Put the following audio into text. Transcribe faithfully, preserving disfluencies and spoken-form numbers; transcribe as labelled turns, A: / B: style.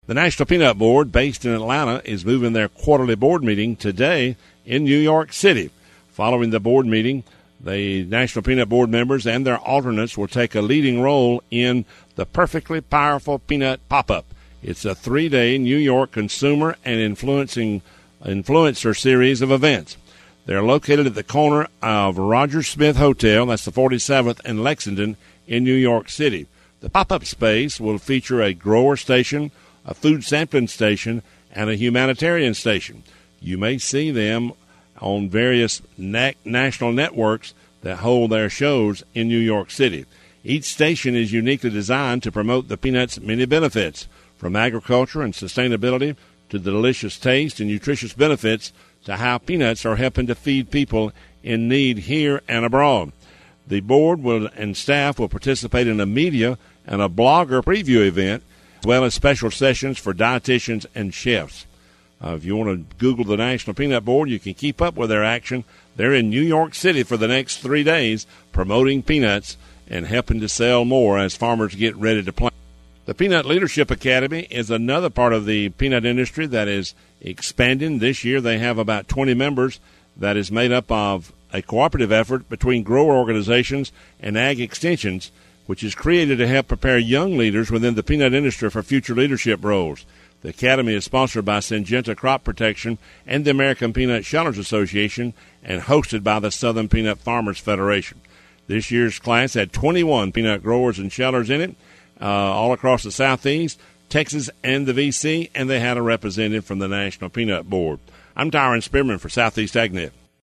A: The National Peanut Board, based in Atlanta, is moving their quarterly board meeting today in New York City. Following the board meeting, the National Peanut Board members and their alternates will take a leading role in the Perfectly Powerful Peanut Pop-Up. It's a three-day New York consumer and influencing influencer series of events. They're located at the corner of Roger Smith Hotel, that's the forty-seventh, and Lexington in New York City. The pop-up space will feature a grower station, a food sampling station, and a humanitarian station. You may see them on various na- national networks that hold their shows in New York City. Each station is uniquely designed to promote the peanut's many benefits, from agriculture and sustainability to the delicious taste and nutritious benefits to how peanuts are helping to feed people in need here and abroad. The board will and staff will participate in a media and a blogger preview event, as well as special sessions for dietitians and chefs. Uh, if you want to Google the National Peanut Board, you can keep up with their action. They're in New York City for the next three days promoting peanuts and helping to sell more as farmers get ready to plant. The Peanut Leadership Academy is another part of the peanut industry that is expanding. This year they have about twenty members that is made up of a cooperative effort between grower organizations and ag extensions, which is created to help prepare young leaders within the peanut industry for future leadership roles. The Academy is sponsored by Syngenta Crop Protection and the American Peanut Shellers Association and hosted by the Southern Peanut Farmers Federation. This year's class had twenty-one peanut growers and shellers in it, uh, all across the Southeast, Texas, and the V C, and they had a representative from the National Peanut Board. I'm Tyron Spearman for Southeast AgNet.